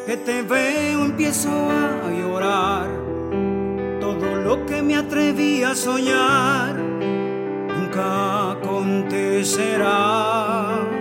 que te veo empiezo a llorar. Todo lo que me atreví a soñar nunca acontecerá.